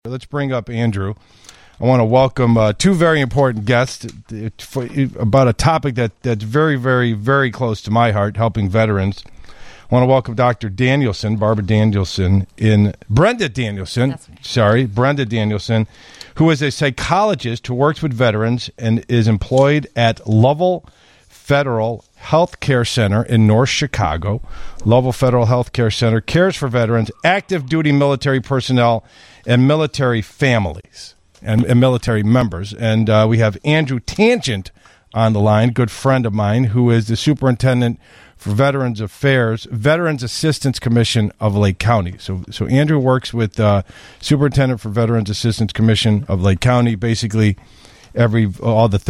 Let's bring up Andrew. I want to welcome two very important guests about a topic that's very, very, very close to my heart, helping veterans. I want to welcome Dr. Danielson, Brenda Danielson, who is a psychologist who works with veterans and is employed at Lovell Federal Health Care Center in North Chicago. Lovell Federal Health Care Center cares for veterans, active duty military personnel, and military families and military members. And we have Andrew Tangent on the line, good friend of mine, who is the superintendent for Veterans Affairs, Veterans Assistance Commission of Lake County. So Andrew works with Superintendent for Veterans Assistance Commission of Lake County, basically all the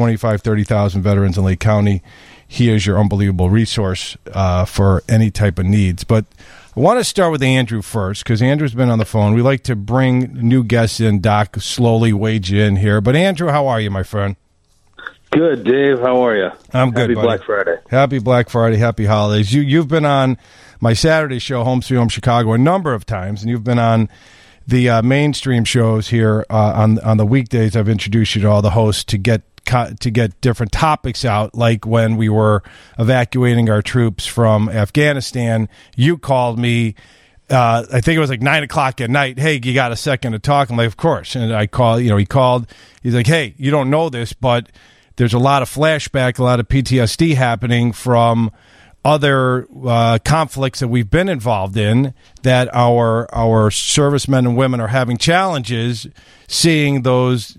30,000 veterans in Lake County. He is your unbelievable resource for any type of needs. But I want to start with Andrew first, because Andrew's been on the phone. We like to bring new guests in, Doc, slowly wade you in here. But Andrew, how are you, my friend? Good, Dave. How are you? I'm good, Happy buddy. Black Friday. Happy Black Friday. Happy holidays. You've been on my Saturday show, Home Sweet Home Chicago, a number of times, and you've been on the mainstream shows here on the weekdays. I've introduced you to all the hosts to get different topics out, like when we were evacuating our troops from Afghanistan. You called me, I think it was like 9 o'clock at night. Hey, you got a second to talk? I'm like, of course. And I call, he called. He's like, hey, you don't know this, but there's a lot of flashback, a lot of PTSD happening from other conflicts that we've been involved in, that our servicemen and women are having challenges seeing those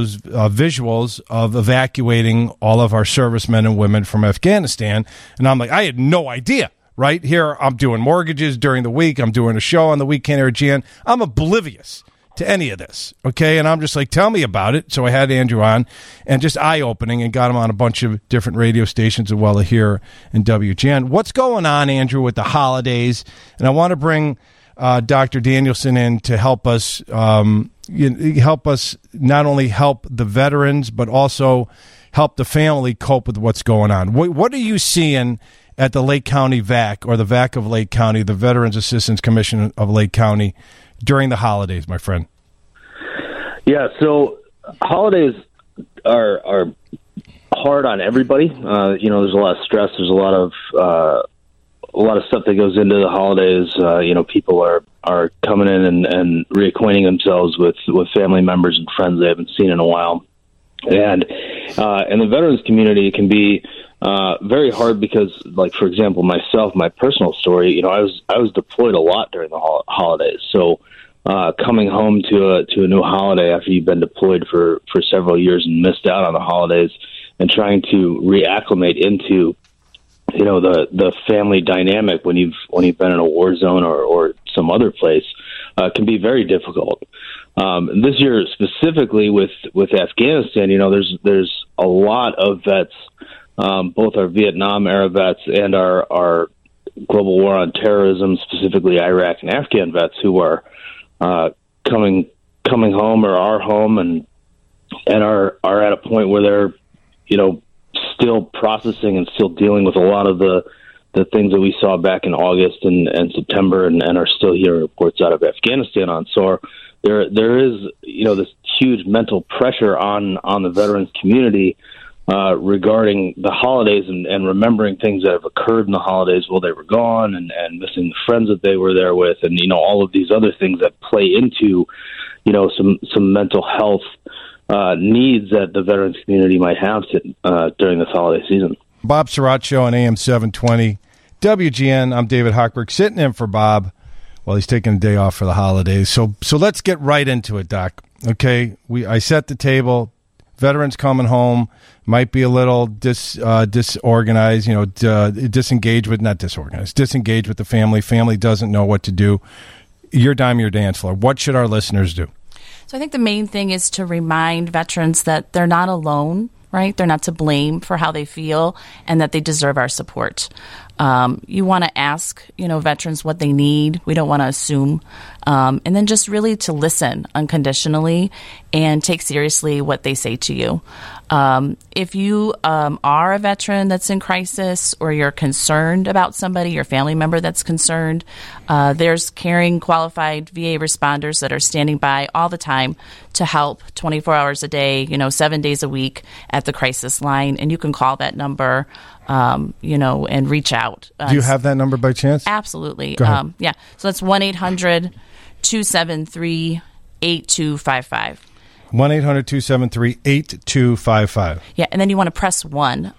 visuals of evacuating all of our servicemen and women from Afghanistan. And I'm like, I had no idea. Right here, I'm doing mortgages during the week. I'm doing a show on the weekend here at GN. I'm oblivious to any of this, okay? And I'm just like, tell me about it. So I had Andrew on, and just eye-opening, and got him on a bunch of different radio stations as well as here in WGN. What's going on, Andrew, with the holidays? And I want to bring Dr. Danielson in to help us not only help the veterans, but also help the family cope with what's going on. What are you seeing at the Lake County VAC, or the VAC of Lake County, the Veterans Assistance Commission of Lake County, during the holidays, my friend? Yeah, so holidays are hard on everybody. There's a lot of stress. There's a lot of stuff that goes into the holidays. People are coming in and reacquainting themselves with family members and friends they haven't seen in a while. And in the veterans community, it can be very hard because, like, for example, myself, my personal story, I was deployed a lot during the holidays. So coming home to a new holiday after you've been deployed for several years and missed out on the holidays, and trying to reacclimate into the family dynamic when you've been in a war zone or some other place can be very difficult. This year specifically with Afghanistan, there's a lot of vets, both our Vietnam era vets and our global war on terrorism, specifically Iraq and Afghan vets, who are coming home or are home and are at a point where they're still processing and still dealing with a lot of the things that we saw back in August and September and are still hearing reports out of Afghanistan on. So there is this huge mental pressure on the veterans community regarding the holidays and remembering things that have occurred in the holidays while they were gone, and missing the friends that they were there with, and all of these other things that play into some mental health needs that the veterans community might have during this holiday season. Bob Sirott Show on AM 720 WGN. I'm David Hochberg, sitting in for Bob while he's taking a day off for the holidays. So let's get right into it, Doc. Okay, I set the table. Veterans coming home might be a little disorganized, disengaged with the family. Family doesn't know what to do. Your dime, your dance floor. What should our listeners do? So I think the main thing is to remind veterans that they're not alone, right? They're not to blame for how they feel, and that they deserve our support. You want to ask, veterans what they need. We don't want to assume. And then just really to listen unconditionally and take seriously what they say to you. If you are a veteran that's in crisis or you're concerned about somebody, your family member that's concerned, there's caring, qualified VA responders that are standing by all the time to help 24 hours a day, 7 days a week at the crisis line. And you can call that number, and reach out. Do you have that number by chance? Absolutely. Go ahead. Yeah. So that's 1-800-273-8255. 1-800-273-8255. Yeah, and then you want to press 1,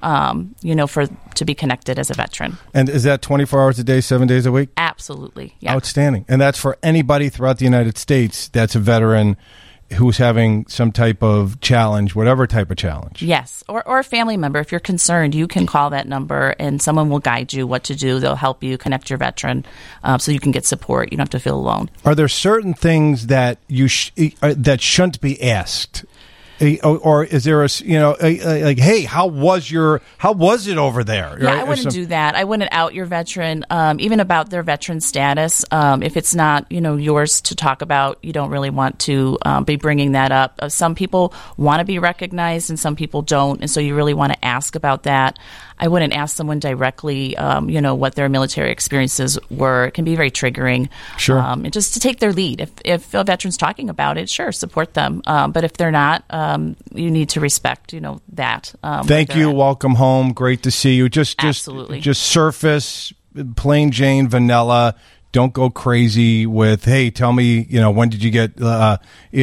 to be connected as a veteran. And is that 24 hours a day, 7 days a week? Absolutely. Yeah. Outstanding. And that's for anybody throughout the United States that's a veteran who's having some type of challenge, whatever type of challenge. Yes, or a family member. If you're concerned, you can call that number and someone will guide you what to do. They'll help you connect your veteran so you can get support. You don't have to feel alone. Are there certain things that that shouldn't be asked? Or is there like, hey, how was it over there? Yeah, I wouldn't do that. I wouldn't out your veteran, even about their veteran status. If it's not, yours to talk about, you don't really want to be bringing that up. Some people want to be recognized and some people don't. And so you really want to ask about that. I wouldn't ask someone directly, what their military experiences were. It can be very triggering. Sure. And just to take their lead. If a veteran's talking about it, sure, support them. But if they're not, you need to respect, that. Thank you. Welcome home. Great to see you. Absolutely. Just surface, plain Jane, vanilla. Don't go crazy with, hey, tell me, when did you get what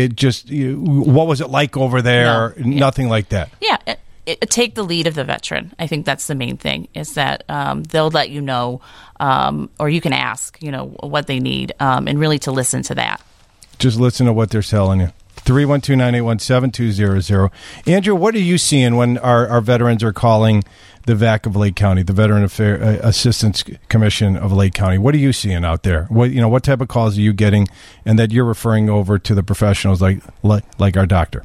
was it like over there? No, nothing like that. Yeah. Take the lead of the veteran. I think that's the main thing, is that they'll let you know, or you can ask, what they need, and really to listen to that. Just listen to what they're telling you. 312-981-7200. Andrew, what are you seeing when our veterans are calling the VAC of Lake County, the Veteran Assistance Commission of Lake County? What are you seeing out there? What type of calls are you getting, and that you're referring over to the professionals like our doctor?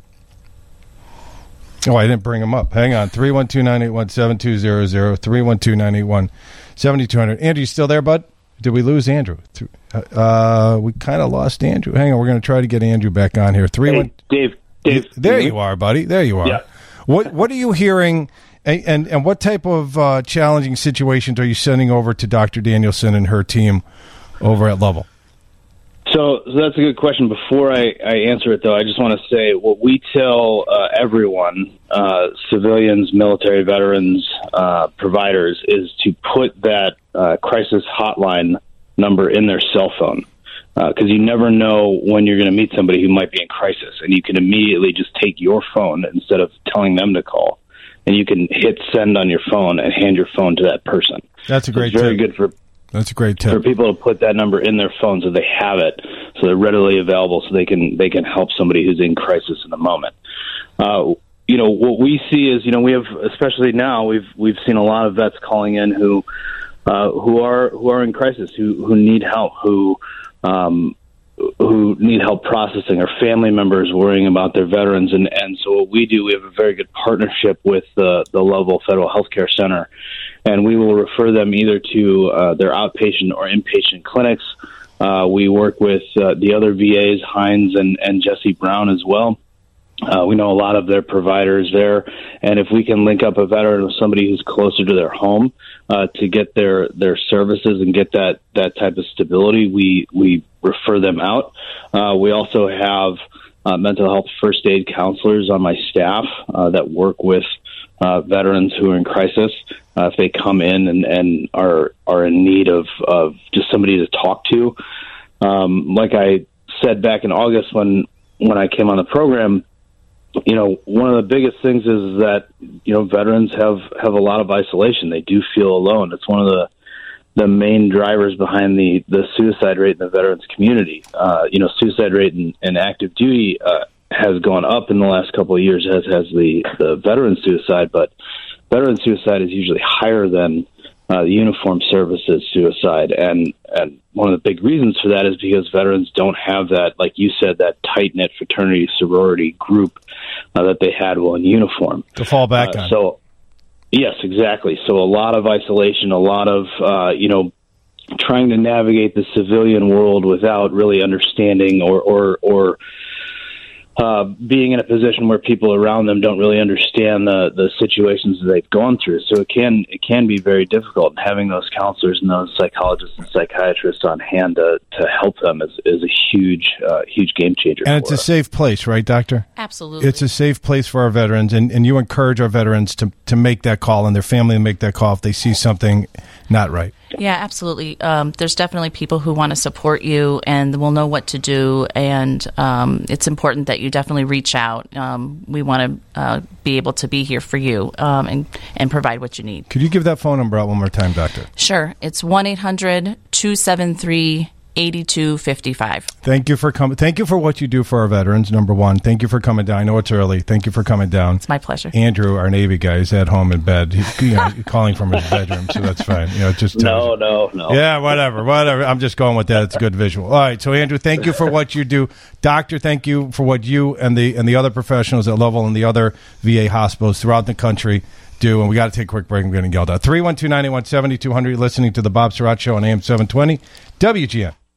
Oh, I didn't bring them up. Hang on. 312-981-7200, 312-981-7200. Andrew, you still there, bud? Did we lose Andrew? We kind of lost Andrew. Hang on. We're going to try to get Andrew back on here. Hey, Dave. There you are, buddy. There you are. Yeah. What are you hearing, and what type of challenging situations are you sending over to Dr. Danielson and her team over at Lovell? So that's a good question. Before I answer it, though, I just want to say what we tell everyone, civilians, military veterans, providers, is to put that crisis hotline number in their cell phone, because you never know when you're going to meet somebody who might be in crisis, and you can immediately just take your phone instead of telling them to call, and you can hit send on your phone and hand your phone to that person. That's a great tip. Very good That's a great tip for people to put that number in their phone so they have it, so they're readily available, so they can help somebody who's in crisis in the moment. What we see is, we have, especially now, we've seen a lot of vets calling in who are in crisis, who need help, who need help processing, or family members worrying about their veterans, and so what we do, we have a very good partnership with the Lovell Federal Healthcare Center. And we will refer them either to their outpatient or inpatient clinics. We work with the other VAs, Hines and Jesse Brown as well. We know a lot of their providers there. And if we can link up a veteran with somebody who's closer to their home to get their services and get that type of stability, we refer them out. We also have mental health first aid counselors on my staff that work with veterans who are in crisis. If they come in and are in need of just somebody to talk to. Like I said back in August when I came on the program, one of the biggest things is that, veterans have a lot of isolation. They do feel alone. It's one of the main drivers behind the suicide rate in the veterans community. Suicide rate in active duty has gone up in the last couple of years, as has the veteran suicide, but veteran suicide is usually higher than the uniformed services suicide. And one of the big reasons for that is because veterans don't have that, like you said, that tight-knit fraternity sorority group that they had while in uniform. To fall back on. So, Yes, exactly. So a lot of isolation, a lot of, trying to navigate the civilian world without really understanding or being in a position where people around them don't really understand the situations that they've gone through. So it can be very difficult. Having those counselors and those psychologists and psychiatrists on hand to help them is a huge game changer. And it's a safe place, right, Doctor? Absolutely. It's a safe place for our veterans, and you encourage our veterans to make that call and their family to make that call if they see something not right. Yeah, absolutely. There's definitely people who want to support you and will know what to do, and it's important that you definitely reach out. We want to be able to be here for you and provide what you need. Could you give that phone number out one more time, Doctor? Sure. It's 1-800-273-8255. Thank you for coming. Thank you for what you do for our veterans, number one. Thank you for coming down. I know it's early. Thank you for coming down. It's my pleasure. Andrew, our Navy guy, is at home in bed. He's calling from his bedroom, so that's fine. Just no. Yeah, whatever. I'm just going with that. It's a good visual. All right, so Andrew, thank you for what you do. Doctor, thank you for what you and the other professionals at Level and the other VA hospitals throughout the country do. And we got to take a quick break. I'm getting yelled at. 312-981-7200. You're listening to the Bob Surratt Show on AM 720 WGN.